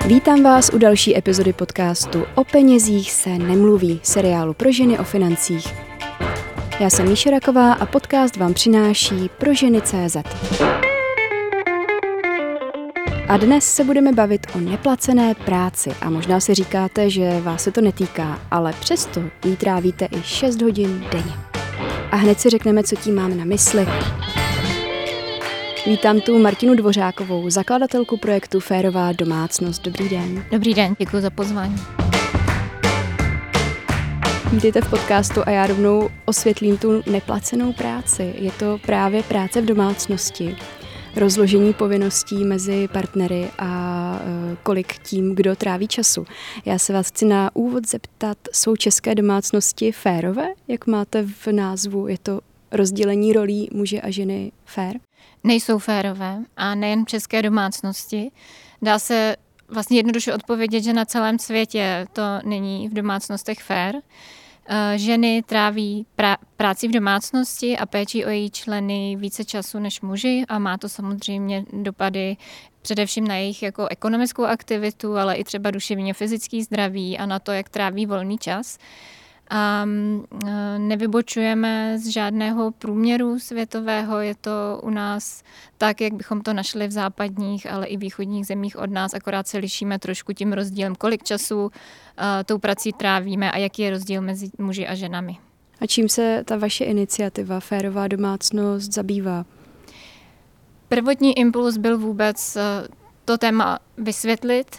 Vítám vás u další epizody podcastu O penězích se nemluví, seriálu pro ženy o financích. Já jsem Míša Raková a podcast vám přináší ProŽeny.cz. A dnes se budeme bavit o neplacené práci a možná si říkáte, že vás se to netýká, ale přesto jí trávíte i 6 hodin denně. A hned si řekneme, co tím máme na mysli. Vítám tu Martinu Dvořákovou, zakladatelku projektu Férová domácnost. Dobrý den. Dobrý den, děkuji za pozvání. Vítejte v podcastu a já rovnou osvětlím tu neplacenou práci. Je to právě práce v domácnosti, rozložení povinností mezi partnery a kolik tím, kdo tráví času. Já se vás chci na úvod zeptat, jsou české domácnosti férové? Jak máte v názvu? Je to rozdělení rolí muže a ženy fér? Nejsou férové a nejen v české domácnosti. Dá se vlastně jednoduše odpovědět, že na celém světě to není v domácnostech fér. Ženy tráví práci v domácnosti a péčí o její členy více času než muži a má to samozřejmě dopady především na jejich jako ekonomickou aktivitu, ale i třeba duševně fyzický zdraví a na to, jak tráví volný čas. A nevybočujeme z žádného průměru světového, je to u nás tak, jak bychom to našli v západních, ale i východních zemích od nás, akorát se lišíme trošku tím rozdílem, kolik času tou prací trávíme a jaký je rozdíl mezi muži a ženami. A čím se ta vaše iniciativa Férová domácnost zabývá? Prvotní impuls byl vůbec to téma vysvětlit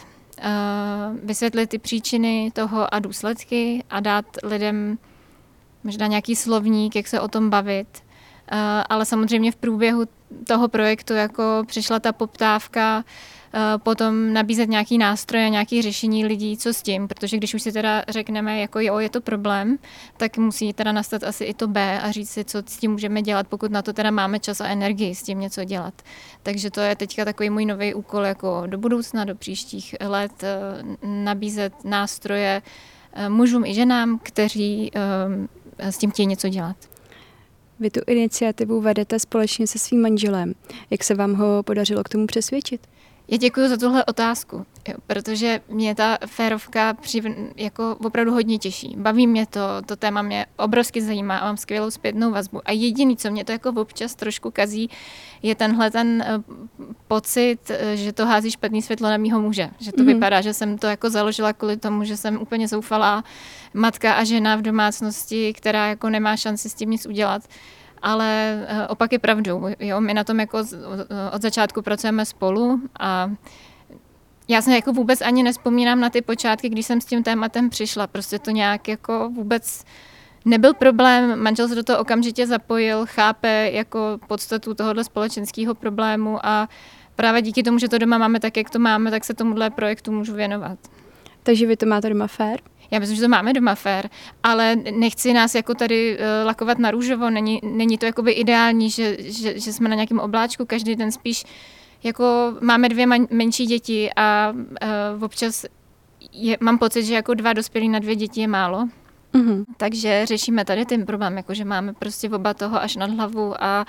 ty příčiny toho a důsledky a dát lidem možná nějaký slovník, jak se o tom bavit. Ale samozřejmě v průběhu toho projektu jako přišla ta poptávka potom nabízet nějaký nástroje, nějaké řešení lidí, co s tím, protože když už si teda řekneme, jako jo, je to problém, tak musí teda nastat asi i to B a říct si, co s tím můžeme dělat, pokud na to teda máme čas a energii s tím něco dělat. Takže to je teďka takový můj nový úkol jako do budoucna, do příštích let, nabízet nástroje mužům i ženám, kteří s tím chtějí něco dělat. Vy tu iniciativu vedete společně se svým manželem. Jak se vám ho podařilo k tomu přesvědčit? Já děkuji za tuhle otázku, protože mě ta férovka jako opravdu hodně těší. Baví mě to téma mě obrovsky zajímá a mám skvělou zpětnou vazbu. A jediný, co mě to jako občas trošku kazí, je tenhle ten pocit, že to hází špatný světlo na mýho muže. Že to vypadá, že jsem to jako založila kvůli tomu, že jsem úplně zoufalá matka a žena v domácnosti, která jako nemá šanci s tím nic udělat. Ale opak je pravdou. Jo? My na tom jako od začátku pracujeme spolu a já se jako vůbec ani nevzpomínám na ty počátky, když jsem s tím tématem přišla. Prostě to nějak jako vůbec nebyl problém. Manžel se do toho okamžitě zapojil, chápe jako podstatu tohohle společenského problému a právě díky tomu, že to doma máme tak, jak to máme, tak se tomuhle projektu můžu věnovat. Takže vy to máte doma fér? Já myslím, že to máme doma fér, ale nechci nás jako tady lakovat na růžovo, není to jakoby ideální, že jsme na nějakém obláčku, každý den spíš jako máme 2 menší děti a občas mám pocit, že jako 2 dospělí na 2 děti je málo. Mm-hmm. Takže řešíme tady ten problém, jako že máme prostě oba toho až nad hlavu a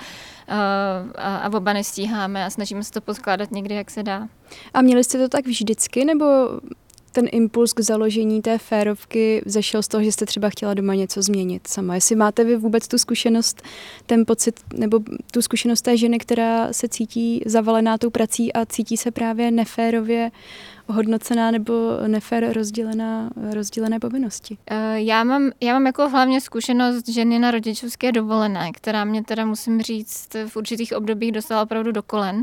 oba nestíháme a snažíme se to poskládat někdy, jak se dá. A měli jste to tak vždycky, nebo ten impuls k založení té férovky vzešel z toho, že jste třeba chtěla doma něco změnit sama? Jestli máte vy vůbec tu zkušenost, ten pocit, nebo tu zkušenost té ženy, která se cítí zavalená tou prací a cítí se právě neférově hodnocená nebo nefér rozdělené povinnosti? Já mám jako hlavně zkušenost ženy na rodičovské dovolené, která mě teda musím říct v určitých obdobích dostala opravdu do kolen.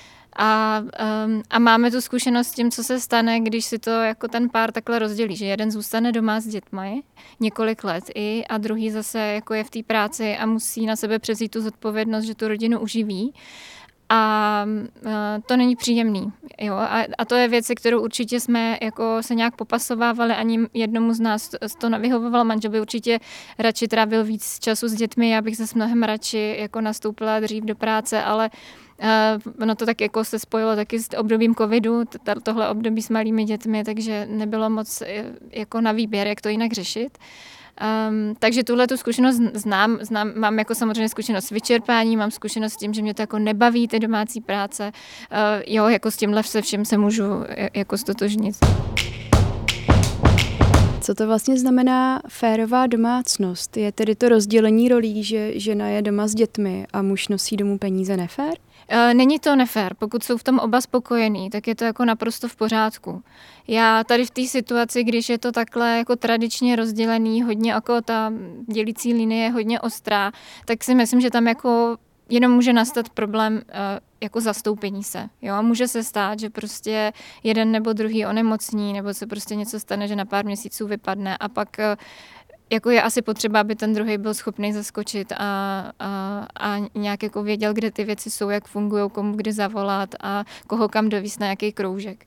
A máme tu zkušenost s tím, co se stane, když si to jako ten pár takhle rozdělí, že jeden zůstane doma s dětmi několik let a druhý zase jako je v té práci a musí na sebe převzít tu zodpovědnost, že tu rodinu uživí. A to není příjemný. Jo? A to je věc, kterou určitě jsme jako se nějak popasovávali, ani jednomu z nás to nevyhovovalo. Manžel by určitě radši trávil víc času s dětmi, já bych zase mnohem radši jako nastoupila dřív do práce, ale ono to tak jako se spojilo taky s obdobím covidu, tohle období s malými dětmi, takže nebylo moc jako na výběr, jak to jinak řešit. Takže tuhle tu zkušenost znám, mám jako samozřejmě zkušenost s vyčerpáním, mám zkušenost s tím, že mě to jako nebaví ty domácí práce, jako s tímhle se všem se můžu jako stotožnit. Co to vlastně znamená férová domácnost? Je tedy to rozdělení rolí, že žena je doma s dětmi a muž nosí domů peníze nefér? Není to nefér. Pokud jsou v tom oba spokojení, tak je to jako naprosto v pořádku. Já tady v té situaci, když je to takhle jako tradičně rozdělený, hodně jako ta dělící linie je hodně ostrá, tak si myslím, že tam jako jenom může nastat problém jako zastoupení se. Jo? A může se stát, že prostě jeden nebo druhý onemocní, nebo se prostě něco stane, že na pár měsíců vypadne a pak jako je asi potřeba, aby ten druhý byl schopný zaskočit a nějak jako věděl, kde ty věci jsou, jak fungují, komu kdy zavolat a koho kam dovízt na jaký kroužek.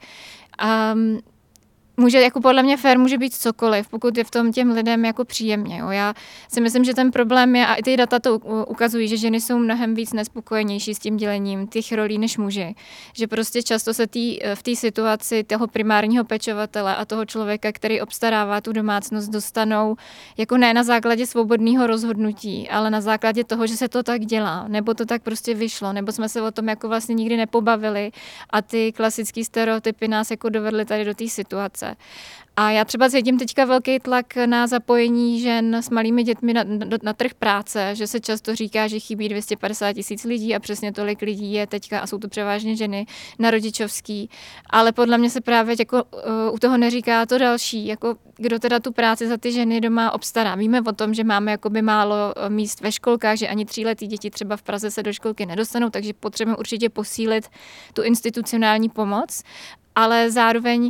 Může, jako podle mě fér může být cokoliv, pokud je v tom těm lidem jako příjemně. Jo. Já si myslím, že ten problém je, a i ty data to ukazují, že ženy jsou mnohem víc nespokojenější s tím dělením těch rolí než muži. Že prostě často se v té situaci toho primárního pečovatele a toho člověka, který obstarává tu domácnost, dostanou jako ne na základě svobodného rozhodnutí, ale na základě toho, že se to tak dělá, nebo to tak prostě vyšlo, nebo jsme se o tom jako vlastně nikdy nepobavili a ty klasické stereotypy nás jako dovedly tady do té situace. A já třeba cítím teďka velký tlak na zapojení žen s malými dětmi na trh práce, že se často říká, že chybí 250 000 lidí a přesně tolik lidí je teďka, a jsou to převážně ženy, na rodičovský. Ale podle mě se právě jako, u toho neříká to další, jako kdo teda tu práci za ty ženy doma obstará. Víme o tom, že máme jakoby málo míst ve školkách, že ani 3letý děti třeba v Praze se do školky nedostanou, takže potřebujeme určitě posílit tu institucionální pomoc, ale zároveň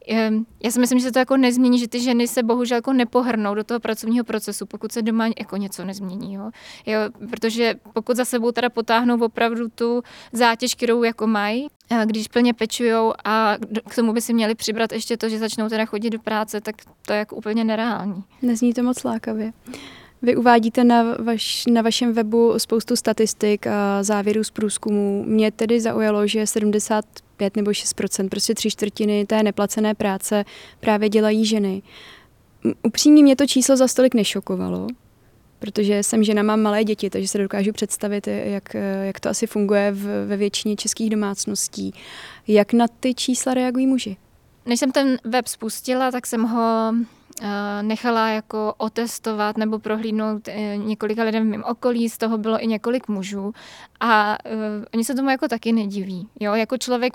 já si myslím, že se to jako nezmění, že ty ženy se bohužel jako nepohrnou do toho pracovního procesu, pokud se doma jako něco nezmění. Jo, protože pokud za sebou teda potáhnou opravdu tu zátěž, kterou jako mají, když plně pečujou a k tomu by si měli přibrat ještě to, že začnou teda chodit do práce, tak to je jako úplně nereální. Nezní to moc lákavě. Vy uvádíte na vašem webu spoustu statistik a závěrů z průzkumu. Mě tedy zaujalo, že 75 nebo 6%, prostě 3/4 té neplacené práce právě dělají ženy. Upřímně mě to číslo za stolik nešokovalo, protože jsem žena, mám malé děti, takže se dokážu představit, jak to asi funguje ve většině českých domácností. Jak na ty čísla reagují muži? Než jsem ten web spustila, tak jsem ho nechala jako otestovat nebo prohlídnout několika lidem v mém okolí, z toho bylo i několik mužů a oni se tomu jako taky nediví. Jo? Jako člověk,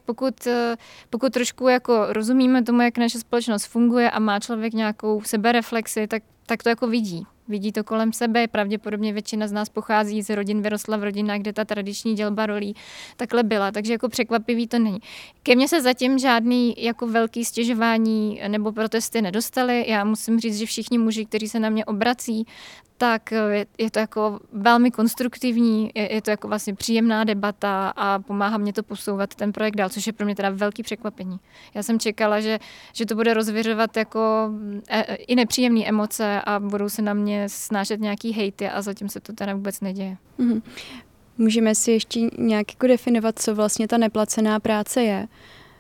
pokud trošku jako rozumíme tomu, jak naše společnost funguje a má člověk nějakou sebereflexi, tak to jako vidí. Vidí to kolem sebe, pravděpodobně většina z nás pochází z rodin, vyrostla v rodinách, kde ta tradiční dělba rolí takhle byla, takže jako překvapivý to není. Ke mně se zatím žádný jako velký stěžování nebo protesty nedostaly. Já musím říct, že všichni muži, kteří se na mě obrací, tak je to jako velmi konstruktivní, je to jako vlastně příjemná debata a pomáhá mě to posouvat ten projekt dál, což je pro mě teda velký překvapení. Já jsem čekala, že to bude rozviřovat jako i nepříjemné emoce a budou se na mě snášet nějaký hejty a zatím se to teda vůbec neděje. Mm-hmm. Můžeme si ještě nějak jako definovat, co vlastně ta neplacená práce je.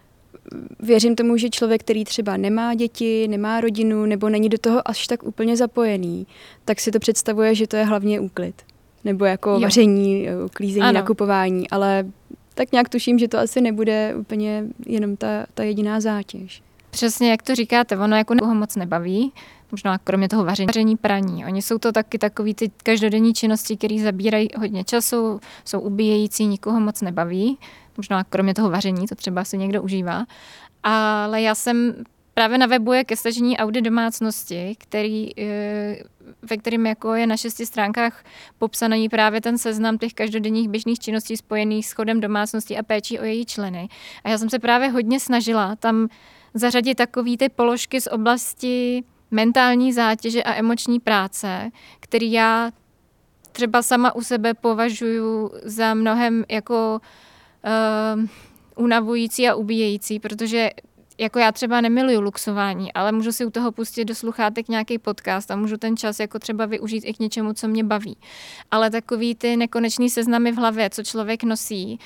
Věřím tomu, že člověk, který třeba nemá děti, nemá rodinu nebo není do toho až tak úplně zapojený, tak si to představuje, že to je hlavně úklid. Nebo jako vaření, uklízení, nakupování, ale tak nějak tuším, že to asi nebude úplně jenom ta jediná zátěž. Přesně, jak to říkáte, ono jako někoho moc nebaví, možná kromě toho vaření, praní. Oni jsou to taky takový ty každodenní činnosti, které zabírají hodně času, jsou ubíjející, nikoho moc nebaví, možná kromě toho vaření, to třeba si někdo užívá. Ale já jsem právě na webu je ke stažení audit domácnosti, ve kterém jako je na 6 stránkách popsaný právě ten seznam těch každodenních běžných činností spojených s chodem domácnosti a péčí o její členy. A já jsem se právě hodně snažila tam zařadit takový ty položky z oblasti mentální zátěže a emoční práce, který já třeba sama u sebe považuji za mnohem jako unavující a ubíjející, protože jako já třeba nemiluju luxování, ale můžu si u toho pustit do sluchátek nějaký podcast a můžu ten čas jako třeba využít i k něčemu, co mě baví. Ale takový ty nekonečný seznamy v hlavě, co člověk nosí,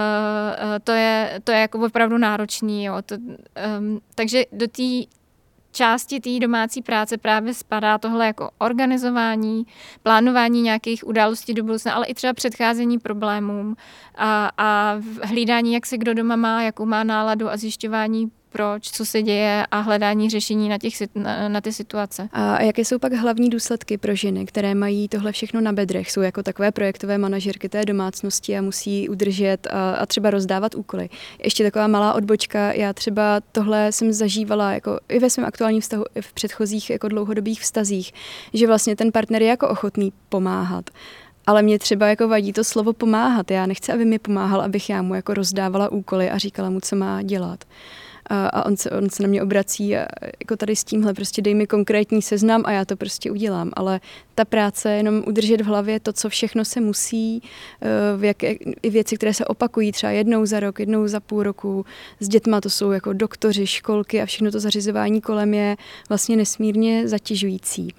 to je jako opravdu náročný. Jo. Takže do té části té domácí práce právě spadá tohle jako organizování, plánování nějakých událostí do budoucna, ale i třeba předcházení problémům a hlídání, jak se kdo doma má, jakou má náladu a zjišťování proč, co se děje a hledání řešení na ty situace. A jaké jsou pak hlavní důsledky pro ženy, které mají tohle všechno na bedrech? Jsou jako takové projektové manažerky té domácnosti a musí udržet a třeba rozdávat úkoly. Ještě taková malá odbočka, já třeba tohle jsem zažívala jako i ve svém aktuálním vztahu, i v předchozích jako dlouhodobých vztazích, že vlastně ten partner je jako ochotný pomáhat. Ale mě třeba jako vadí to slovo pomáhat. Já nechci, aby mi pomáhal, abych já mu jako rozdávala úkoly a říkala mu, co má dělat. A on se na mě obrací a jako tady s tímhle prostě dej mi konkrétní seznam a já to prostě udělám. Ale ta práce, jenom udržet v hlavě to, co všechno se musí, i věci, které se opakují třeba jednou za rok, jednou za půl roku. S dětma to jsou jako doktoři, školky a všechno to zařizování kolem je vlastně nesmírně zatěžující.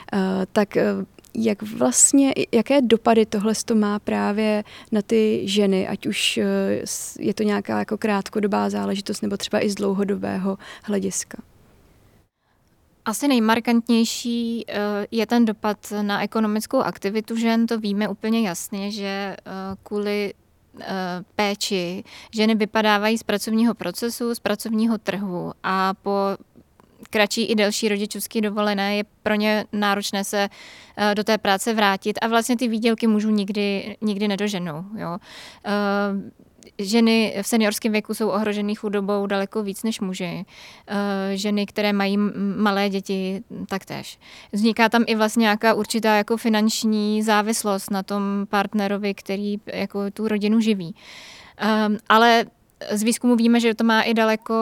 Jaké dopady tohle to má právě na ty ženy, ať už je to nějaká jako krátkodobá záležitost nebo třeba i z dlouhodobého hlediska? Asi nejmarkantnější je ten dopad na ekonomickou aktivitu žen, to víme úplně jasně, že kvůli péči ženy vypadávají z pracovního procesu, z pracovního trhu a po kratší i delší rodičovské dovolené je pro ně náročné se do té práce vrátit a vlastně ty výdělky mužů nikdy nedoženou. Jo. Ženy v seniorském věku jsou ohrožený chudobou daleko víc než muži. Ženy, které mají malé děti, taktéž. Vzniká tam i vlastně nějaká určitá jako finanční závislost na tom partnerovi, který jako tu rodinu živí. Ale z výzkumu víme, že to má i daleko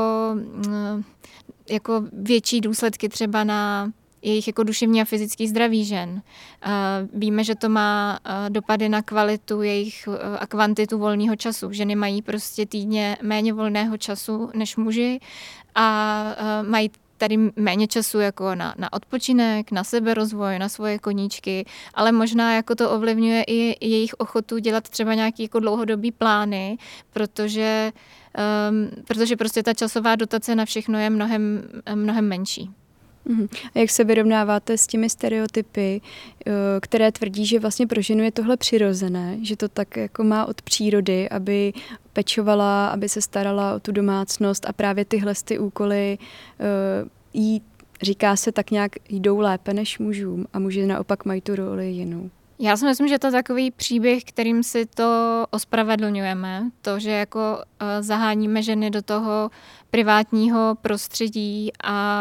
jako větší důsledky třeba na jejich jako duševní a fyzický zdraví žen. Víme, že to má dopady na kvalitu jejich a kvantitu volného času. Ženy mají prostě týdně méně volného času než muži a mají tady méně času jako na odpočinek, na seberozvoj, na svoje koníčky, ale možná jako to ovlivňuje i jejich ochotu dělat třeba nějaké jako dlouhodobý plány, protože prostě ta časová dotace na všechno je mnohem menší. A jak se vyrovnáváte s těmi stereotypy, které tvrdí, že vlastně pro ženu je tohle přirozené, že to tak jako má od přírody, aby pečovala, aby se starala o tu domácnost a právě tyhle ty úkoly jí, říká se, tak nějak jdou lépe než mužům a muži naopak mají tu roli jinou. Já si myslím, že to je takový příběh, kterým si to ospravedlňujeme. To, že jako zaháníme ženy do toho privátního prostředí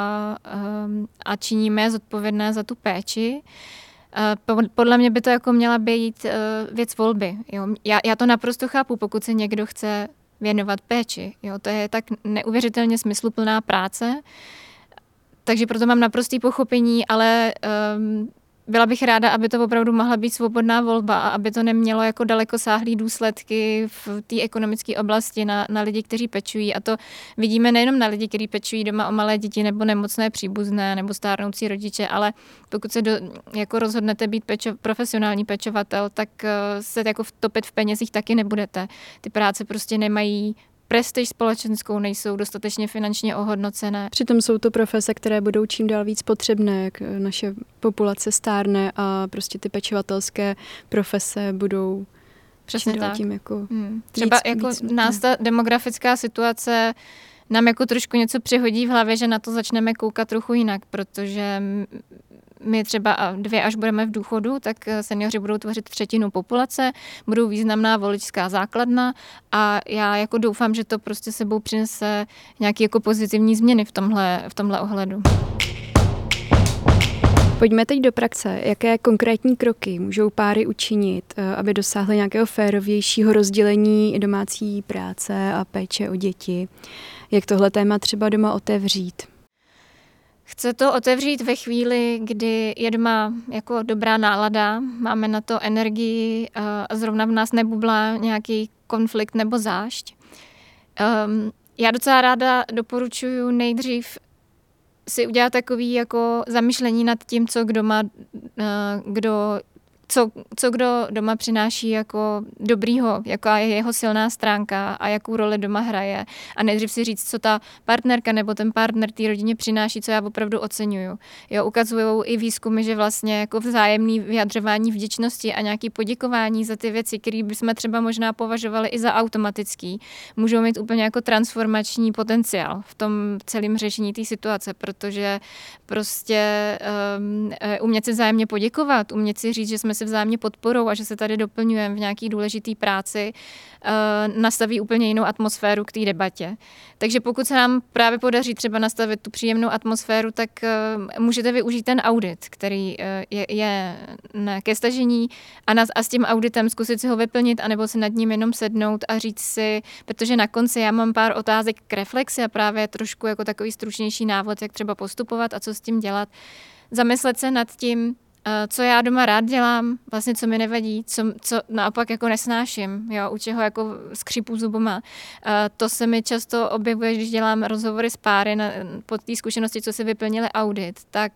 a činíme je zodpovědné za tu péči. Podle mě by to jako měla být věc volby. Jo. Já to naprosto chápu, pokud se někdo chce věnovat péči. Jo. To je tak neuvěřitelně smysluplná práce, takže proto mám naprostý pochopení, ale byla bych ráda, aby to opravdu mohla být svobodná volba a aby to nemělo jako dalekosáhlý důsledky v té ekonomické oblasti na lidi, kteří pečují. A to vidíme nejenom na lidi, kteří pečují doma o malé děti nebo nemocné příbuzné nebo stárnoucí rodiče, ale pokud se jako rozhodnete být profesionální pečovatel, tak se jako vtopit v penězích taky nebudete. Ty práce prostě nemají prestiž společenskou, nejsou dostatečně finančně ohodnocené. Přitom jsou to profese, které budou čím dál víc potřebné, jak naše populace stárne a prostě ty pečovatelské profese budou přesně tak. Tím jako třeba jako nás ta demografická situace nám jako trošku něco přihodí v hlavě, že na to začneme koukat trochu jinak, protože my třeba 2, až budeme v důchodu, tak seniori budou tvořit 1/3 populace, budou významná voličská základna a já jako doufám, že to prostě sebou přinese nějaké jako pozitivní změny v tomhle ohledu. Pojďme teď do praxe. Jaké konkrétní kroky můžou páry učinit, aby dosáhly nějakého férovějšího rozdělení domácí práce a péče o děti? Jak tohle téma třeba doma otevřít? Chce to otevřít ve chvíli, kdy je doma jako dobrá nálada, máme na to energii a zrovna v nás nebublá nějaký konflikt nebo zášť. Já docela ráda doporučuji nejdřív si udělat takový jako zamyšlení nad tím, co kdo co kdo doma přináší jako dobrýho, jaká je jeho silná stránka a jakou roli doma hraje. A nejdřív si říct, co ta partnerka nebo ten partner té rodině přináší, co já opravdu oceňuju. Jo, ukazují i výzkumy, že vlastně jako vzájemný vyjadřování vděčnosti a nějaké poděkování za ty věci, které bychom třeba možná považovali i za automatický, můžou mít úplně jako transformační potenciál v tom celém řešení té situace, protože prostě umět si vzájemně poděkovat, umět si říct, že jsme si vzájemně podporou a že se tady doplňujeme v nějaký důležitý práci, nastaví úplně jinou atmosféru k té debatě. Takže pokud se nám právě podaří třeba nastavit tu příjemnou atmosféru, tak můžete využít ten audit, který je ke stažení a s tím auditem zkusit si ho vyplnit, anebo si nad ním jenom sednout a říct si, protože na konci já mám pár otázek k reflexi a právě trošku jako takový stručnější návod, jak třeba postupovat a co s tím dělat. Zamyslet se nad tím, co já doma rád dělám, vlastně co mi nevadí, co naopak jako nesnáším, jo, u čeho jako skřípu zubama. To se mi často objevuje, když dělám rozhovory s páry po té zkušenosti, co si vyplnili audit, tak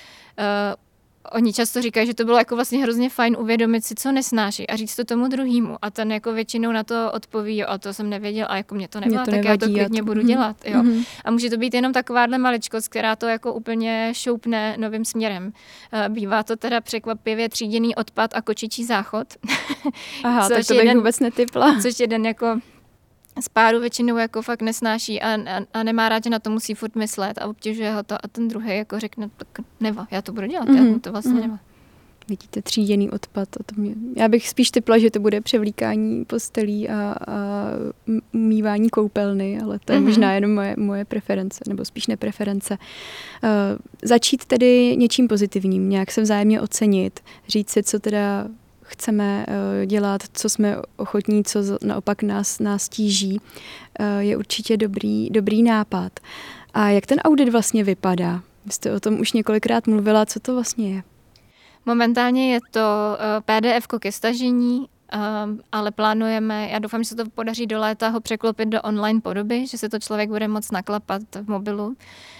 oni často říkají, že to bylo jako vlastně hrozně fajn uvědomit si, co nesnáší a říct to tomu druhému. A ten jako většinou na to odpoví, jo, a to jsem nevěděl a jako mě to nevadí, tak já to klidně budu dělat. Jo. A může to být jenom takováhle maličkost, která to jako úplně šoupne novým směrem. Bývá to teda překvapivě tříděný odpad a kočičí záchod. Aha, tak to bych vůbec netypla. Což jeden jako z páru většinou jako fakt nesnáší a nemá rád, že na to musí furt myslet a obtěžuje ho to a ten druhý jako řekne, tak neva, já to budu dělat, já to vlastně neva. Vidíte, tříděný odpad. Já bych spíš typla, že to bude převlíkání postelí a umývání koupelny, ale to je možná jenom moje preference, nebo spíš nepreference. Začít tedy něčím pozitivním, nějak se vzájemně ocenit, říct si, co teda chceme dělat, co jsme ochotní, co naopak nás tíží, je určitě dobrý nápad. A jak ten audit vlastně vypadá? Vy jste o tom už několikrát mluvila, co to vlastně je? Momentálně je to PDF-ko ke stažení, ale plánujeme, já doufám, že se to podaří do léta ho překlopit do online podoby, že se to člověk bude moct naklapat v mobilu.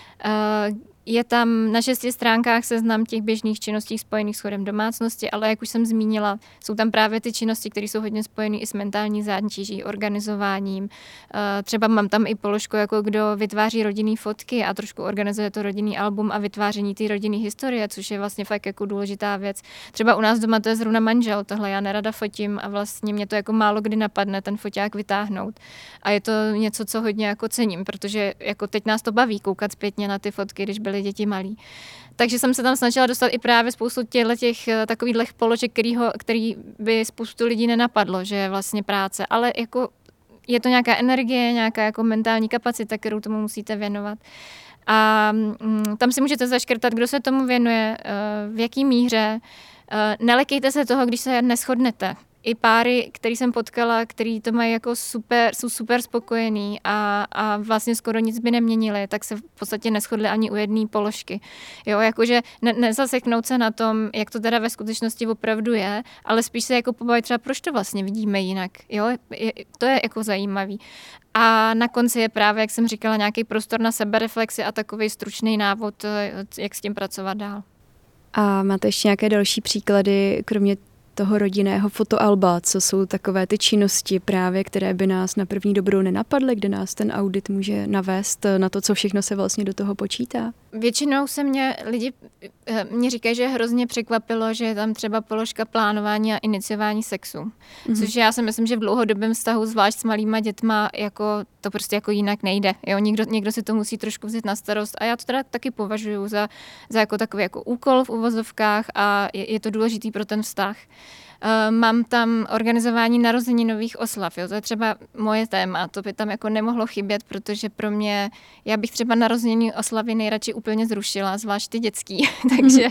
Je tam na 6 stránkách seznam těch běžných činností spojených s chodem domácnosti, ale jak už jsem zmínila, jsou tam právě ty činnosti, které jsou hodně spojené i s mentální zátěží, organizováním. Třeba mám tam i položku, jako kdo vytváří rodinný fotky a trošku organizuje to rodinný album a vytváření té rodinné historie, což je vlastně fakt jako důležitá věc. Třeba u nás doma to je zrovna manžel, tohle já nerada fotím a vlastně mě to jako málo kdy napadne ten foťák vytáhnout. A je to něco, co hodně jako cením, protože jako teď nás to baví koukat zpětně na ty fotky, když byly děti malí. Takže jsem se tam snažila dostat i právě spoustu těch takových položek, který by spoustu lidí nenapadlo, že je vlastně práce, ale jako je to nějaká energie, nějaká jako mentální kapacita, kterou tomu musíte věnovat. A tam si můžete zaškrtat, kdo se tomu věnuje, v jaký míře. Nelekejte se toho, když se neshodnete. I páry, který jsem potkala, který to mají jako super, jsou super spokojení a vlastně skoro nic by neměnili, tak se v podstatě neshodli ani u jedné položky. Jo, jakože nezaseknout se na tom, jak to teda ve skutečnosti opravdu je, ale spíš se jako pobavit třeba, proč to vlastně vidíme jinak. Jo, to je jako zajímavý. A na konci je právě, jak jsem říkala, nějaký prostor na sebereflexi a takový stručný návod, jak s tím pracovat dál. A máte ještě nějaké další příklady, kromě toho rodinného fotoalba, co jsou takové ty činnosti právě, které by nás na první dobrou nenapadly, kde nás ten audit může navést na to, co všechno se vlastně do toho počítá? Většinou se lidi říkají, že hrozně překvapilo, že je tam třeba položka plánování a iniciování sexu. Což já si myslím, že v dlouhodobém vztahu, zvlášť s malýma dětma, jako to prostě jako jinak nejde. Jo? Někdo si to musí trošku vzít na starost a já to teda taky považuji za jako takový jako úkol v uvozovkách a je to důležitý pro ten vztah. Mám tam organizování narozeninových oslav. Jo? To je třeba moje téma. To by tam jako nemohlo chybět, protože pro mě, já bych třeba narozeniny oslavy nejradši úplně zrušila, zvlášť ty dětský. Takže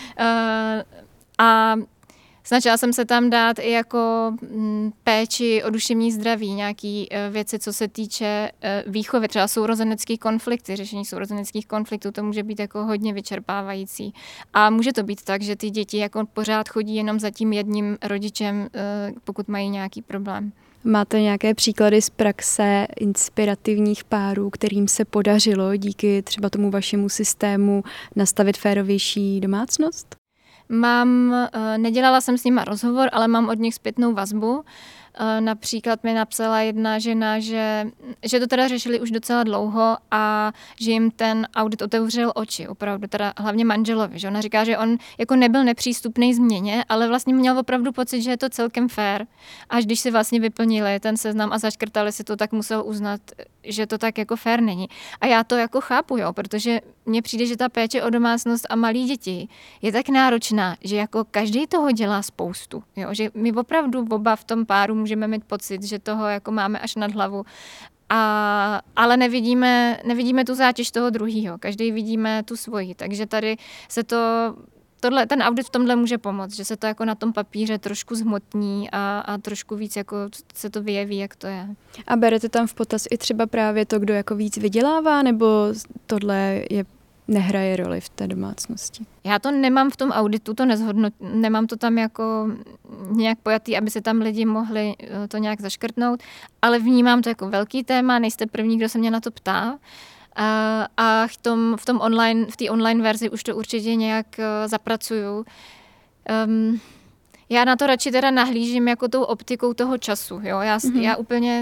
a snažila jsem se tam dát i jako péči o duševní zdraví, nějaký věci, co se týče výchovy, třeba sourozenecký konflikty, řešení sourozeneckých konfliktů, to může být jako hodně vyčerpávající. A může to být tak, že ty děti jako pořád chodí jenom za tím jedním rodičem, pokud mají nějaký problém. Máte nějaké příklady z praxe inspirativních párů, kterým se podařilo díky třeba tomu vašemu systému nastavit férovější domácnost? Nedělala jsem s nima rozhovor, ale mám od nich zpětnou vazbu. Například mi napsala jedna žena, že to teda řešili už docela dlouho a že jim ten audit otevřel oči, opravdu, teda hlavně manželovi, že ona říká, že on jako nebyl nepřístupný změně, ale vlastně měl opravdu pocit, že je to celkem fair. Až když si vlastně vyplnili ten seznam a zaškrtali si to, tak musel uznat, že to tak jako fair není. A já to jako chápu, jo, protože mně přijde, že ta péče o domácnost a malí děti je tak náročná, že jako každý toho dělá spoustu, jo, že my opravdu oba v tom páru můžeme mít pocit, že toho jako máme až nad hlavu, ale nevidíme tu zátěž toho druhýho, každý vidíme tu svoji, takže tady se ten audit v tomhle může pomoct, že se to jako na tom papíře trošku zhmotní a trošku víc jako se to vyjeví, jak to je. A berete tam v potaz i třeba právě to, kdo jako víc vydělává, nebo tohle nehraje roli v té domácnosti? Já to nemám v tom auditu, nemám to tam jako nějak pojatý, aby se tam lidi mohli to nějak zaškrtnout, ale vnímám to jako velký téma, nejste první, kdo se mě na to ptá. A v té online verzi už to určitě nějak zapracuju. Já na to radši teda nahlížím jako tou optikou toho času. Jo? Já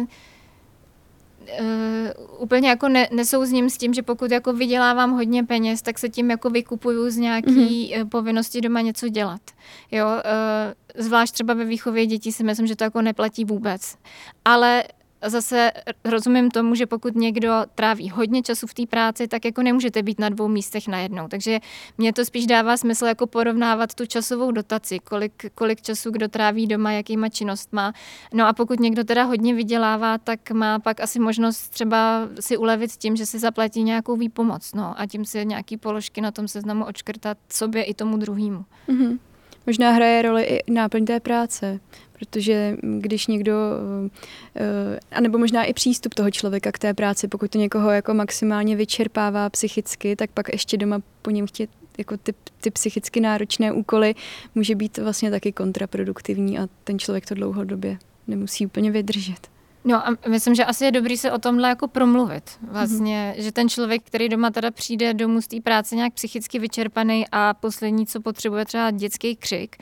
úplně jako nesouzním s tím, že pokud jako vydělávám hodně peněz, tak se tím jako vykupuju z nějaký povinnosti doma něco dělat. Jo? Zvlášť třeba ve výchově dětí si myslím, že to jako neplatí vůbec. Ale zase rozumím tomu, že pokud někdo tráví hodně času v té práci, tak jako nemůžete být na 2 místech najednou. Takže mně to spíš dává smysl jako porovnávat tu časovou dotaci, kolik času kdo tráví doma, jakýma činnostma. No a pokud někdo teda hodně vydělává, tak má pak asi možnost třeba si ulevit tím, že si zaplatí nějakou výpomoc. No a tím si nějaký položky na tom seznamu odškrtat sobě i tomu druhému. Mm-hmm. Možná hraje roli i náplň té práce, protože když někdo, anebo možná i přístup toho člověka k té práci, pokud to někoho jako maximálně vyčerpává psychicky, tak pak ještě doma po něm chtít jako ty psychicky náročné úkoly může být vlastně taky kontraproduktivní a ten člověk to dlouhodobě nemusí úplně vydržet. No a myslím, že asi je dobrý se o tomhle jako promluvit. Vlastně, že ten člověk, který doma teda přijde domů z té práce nějak psychicky vyčerpaný a poslední, co potřebuje třeba dětský křik,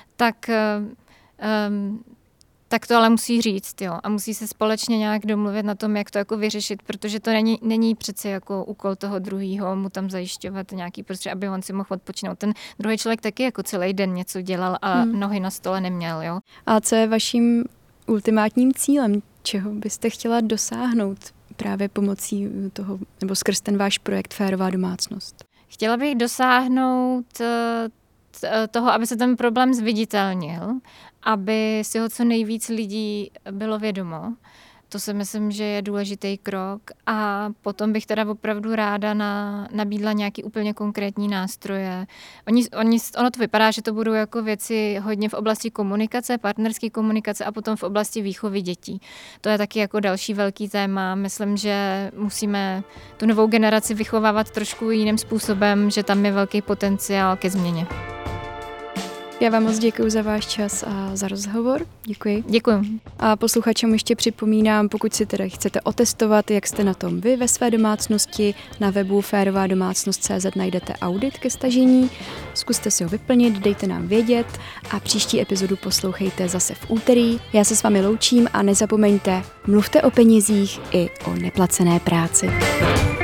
tak to ale musí říct, jo. A musí se společně nějak domluvit na tom, jak to jako vyřešit, protože to není přece jako úkol toho druhýho mu tam zajišťovat nějaký prostředí, aby on si mohl odpočinout. Ten druhý člověk taky jako celý den něco dělal a nohy na stole neměl, jo. A co je vaším ultimátním cílem? Čeho byste chtěla dosáhnout právě pomocí toho, nebo skrz ten váš projekt Férová domácnost? Chtěla bych dosáhnout toho, aby se ten problém zviditelnil, aby si ho co nejvíc lidí bylo vědomo. To si myslím, že je důležitý krok a potom bych teda opravdu ráda nabídla nějaký úplně konkrétní nástroje. Ono to vypadá, že to budou jako věci hodně v oblasti komunikace, partnerské komunikace a potom v oblasti výchovy dětí. To je taky jako další velký téma. Myslím, že musíme tu novou generaci vychovávat trošku jiným způsobem, že tam je velký potenciál ke změně. Já vám moc děkuji za váš čas a za rozhovor. Děkuji. Děkuji. A posluchačům ještě připomínám, pokud si teda chcete otestovat, jak jste na tom vy ve své domácnosti, na webu férovadomácnost.cz najdete audit ke stažení. Zkuste si ho vyplnit, dejte nám vědět a příští epizodu poslouchejte zase v úterý. Já se s vámi loučím a nezapomeňte, mluvte o penězích i o neplacené práci.